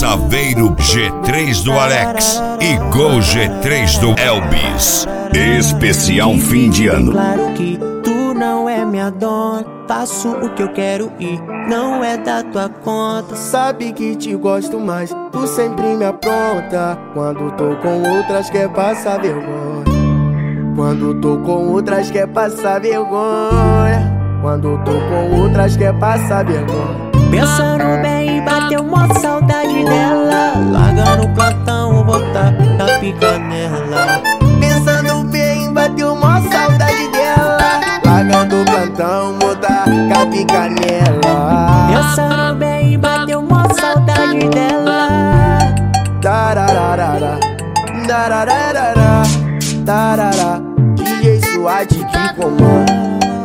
Saveiro G3 do Alex e Gol G3 do Elvis. Especial fim de ano. Claro que tu não é minha dona, faço o que eu quero e não é da tua conta. Sabe que te gosto mais, tu sempre me apronta. Quando tô com outras quer passar vergonha. Quando tô com outras quer passar vergonha. Quando tô com outras quer passar vergonha. Pensando bem, bateu uma saudade dela. Larga no plantão, vou tá pica nela. Pensando bem, bateu uma saudade dela. Larga no plantão, vou tá pica nela. Pensando bem, bateu uma saudade dela. Dararara, dararara, dararara. DJ Suad que comanda.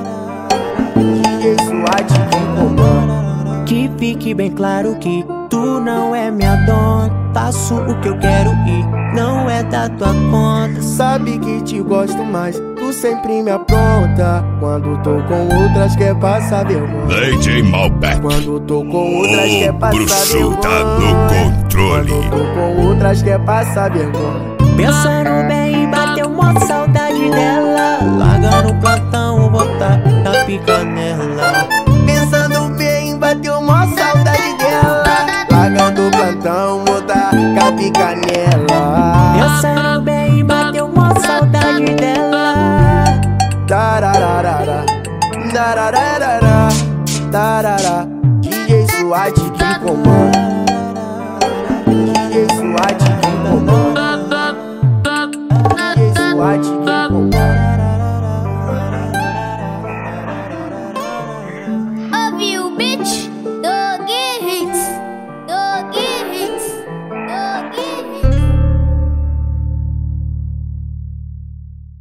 DJ Suad que comanda. Que fique bem claro que tu não é minha dona, faço o que eu quero e não é da tua conta. Sabe que te gosto mais, tu sempre me apronta. Quando tô com outras quer passar vergonha. DJ Malbec. Quando tô com outras quer passar Bruxo vergonha. tá no controle. Quando tô com outras quer passar vergonha. Pensando bem, bateu uma saudade dela. Larga no plantão, vou tá pica nela. Pensando bem, bateu uma saudade dela. Larga do plantão, vou tá pica nela. Pensando bem, bateu uma saudade dela. Dararara, dararara, dararara. DJ Suad que comanda.